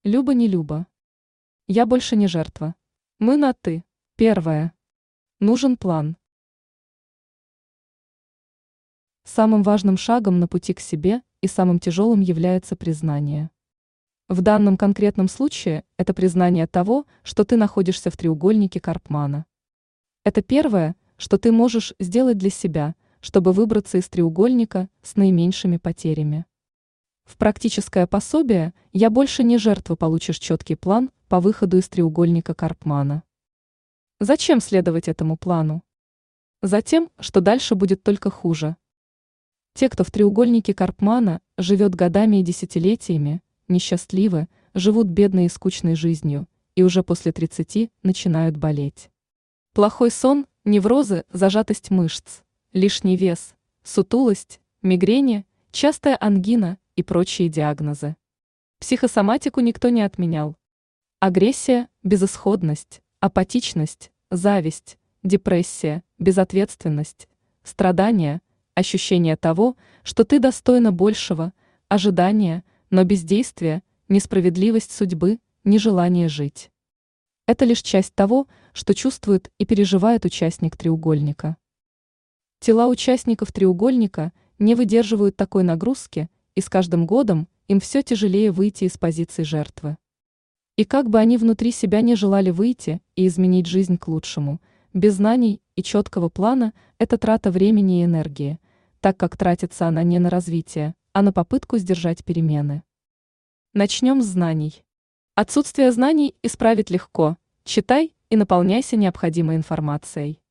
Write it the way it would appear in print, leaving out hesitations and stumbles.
Люба не Люба. Я больше не жертва. Мы на «ты». Первое. Нужен план. Самым важным шагом на пути к себе и самым тяжелым является признание. В данном конкретном случае это признание того, что ты находишься в треугольнике Карпмана. Это первое, что ты можешь сделать для себя, чтобы выбраться из треугольника с наименьшими потерями. В практическое пособие «Я больше не жертва» получишь четкий план по выходу из треугольника Карпмана. Зачем следовать этому плану? Затем, что дальше будет только хуже. Те, кто в треугольнике Карпмана живет годами и десятилетиями, несчастливы, живут бедной и скучной жизнью, и уже после 30 начинают болеть. Плохой сон, неврозы, зажатость мышц, лишний вес, сутулость, мигрени, частая ангина и прочие диагнозы. Психосоматику никто не отменял. Агрессия, безысходность, апатичность, зависть, депрессия, безответственность, страдания, ощущение того, что ты достойна большего, ожидания, но бездействие, несправедливость судьбы, нежелание жить. Это лишь часть того, что чувствует и переживает участник треугольника. Тела участников треугольника не выдерживают такой нагрузки, и с каждым годом им все тяжелее выйти из позиции жертвы. И как бы они внутри себя не желали выйти и изменить жизнь к лучшему, без знаний и четкого плана это трата времени и энергии, так как тратится она не на развитие, а на попытку сдержать перемены. Начнем с знаний. Отсутствие знаний исправить легко. Читай и наполняйся необходимой информацией.